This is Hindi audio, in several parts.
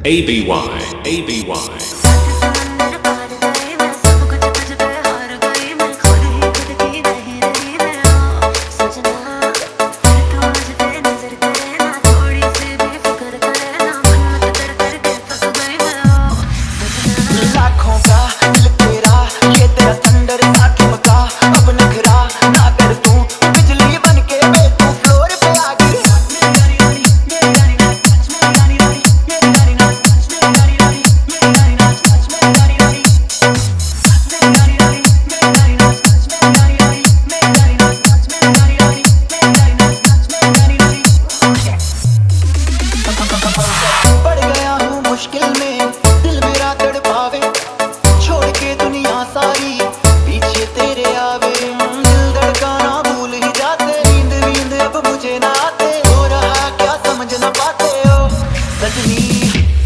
मुश्किल में दिल मेरा तड़पावे, छोड़ के दुनिया सारी पीछे तेरे आवे। दिल धड़काना भूल ही जाते, नींद वींद अब मुझे ना आते। हो रहा क्या समझ ना पाते हो सजनी,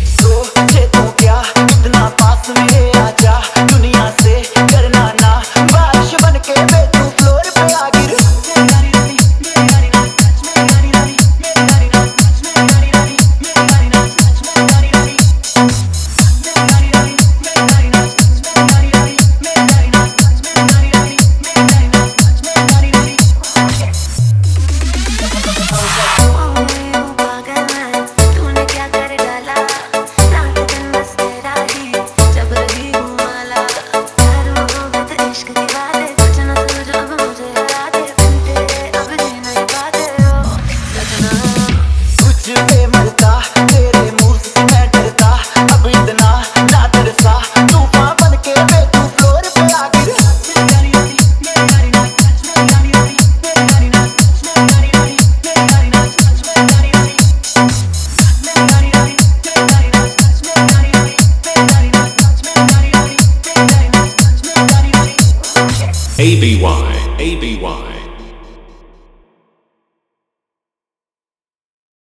सोचे तो क्या इतना पास में आजा। दुनिया से करना ना बारिश बन के बे तू फ्लोर पे आ गिर। ABY.